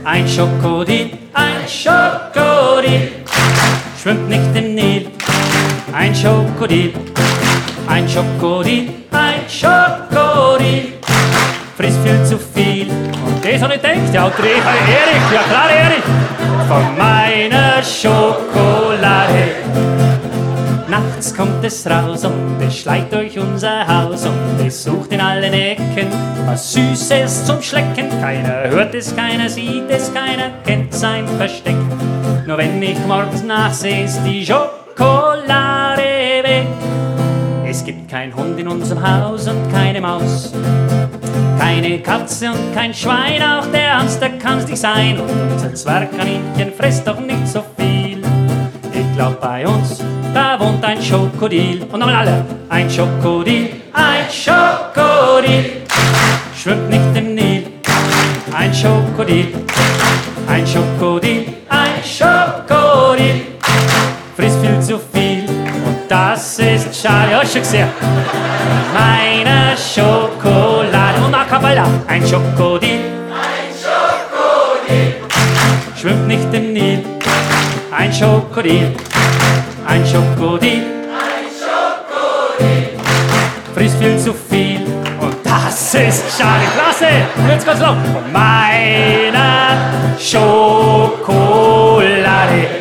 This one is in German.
Ein Schokodil, schwimmt nicht im Nil. Ein Schokodil, ein Schokodil, ein Schokodil, frisst viel zu viel. Und das hab ich gedacht, ja, Erich, ja klar Erich, von meiner Schokolade. Nachts kommt es raus und es schleicht durch unser Haus und es sucht in allen Ecken was Süßes zum Schlecken. Keiner hört es, keiner sieht es, keiner kennt sein Versteck. Nur wenn ich morgens nachsehe, ist die Schokolade weg. Es gibt kein Hund in unserem Haus und keine Maus, keine Katze und kein Schwein, auch der Hamster kann's nicht sein. Und unser Zwergkaninchen frisst doch nicht so viel. Ich glaub, bei uns, da wohnt ein Schokodil. Und nochmal alle. Ein Schokodil, schwimmt nicht im Nil. Ein Schokodil, ein Schokodil, ein Schokodil, frisst viel zu viel. Und das ist schade. Ja, schon gesehen. Meine Schokolade. Und a cappella. Ein Schokodil, schwimmt nicht im Nil. Ein Schokodil, ein Schokodil, frisst viel zu viel. Und das ist schade. Klasse! Jetzt ganz lang. Von meiner Schokolade.